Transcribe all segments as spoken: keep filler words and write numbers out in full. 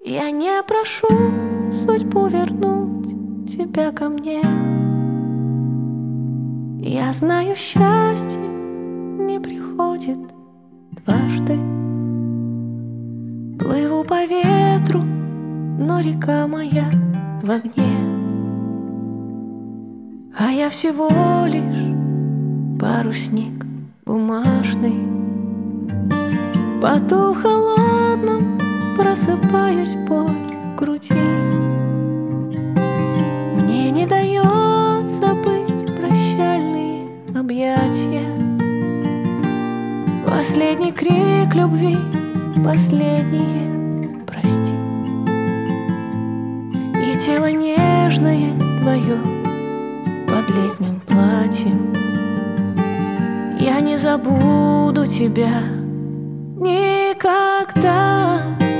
Я не прошу судьбу вернуть тебя ко мне. Я знаю, счастье не приходит дважды. Плыву по ветру, но река моя в огне. А я всего лишь парусник бумажный. В поту холодном просыпаюсь, боль в груди. Мне не дает забыть прощальные объятия. Последний крик любви, последнее прости. И тело нежное твое под летним платьем. Я не забуду тебя никогда.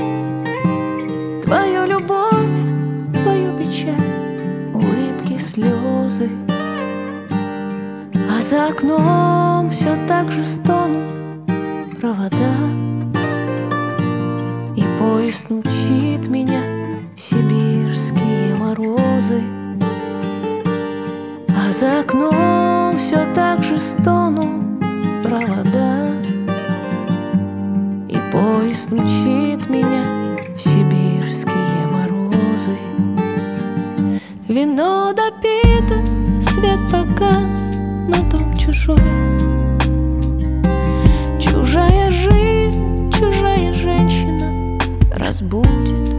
Твою любовь, твою печаль, улыбки, слезы. А за окном все так же стонут провода. И поезд мчит меня в сибирские морозы. А за окном все так же стонут провода. И поезд мчит меня в сибирские морозы. Вино допито, свет погас, но дом чужой. Чужая жизнь, чужая женщина разбудит.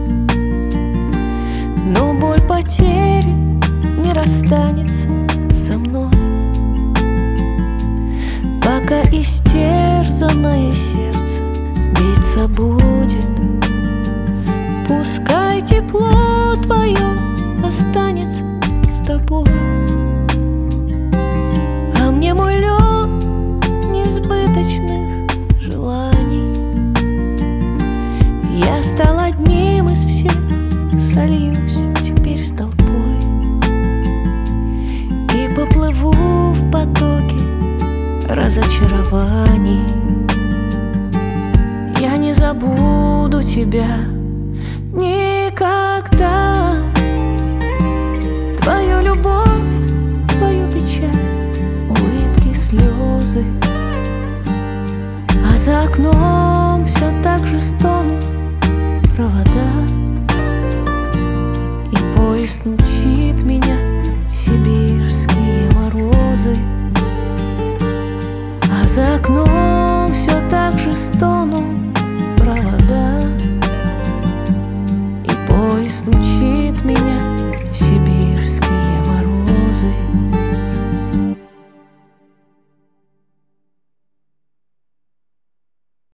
Но боль потери не расстанется со мной, пока истерзанное сердце биться будет. Пускай тепло твое останется с тобой, а мне мой лед несбыточных желаний. Я стал одним из всех, сольюсь теперь с толпой и поплыву в потоке разочарований. Я не забуду тебя никогда. Твою любовь, твою печаль, улыбки, слезы. А за окном все так же стонут провода. И поезд мчит меня в сибирские морозы. А за окном все так же стонут провода.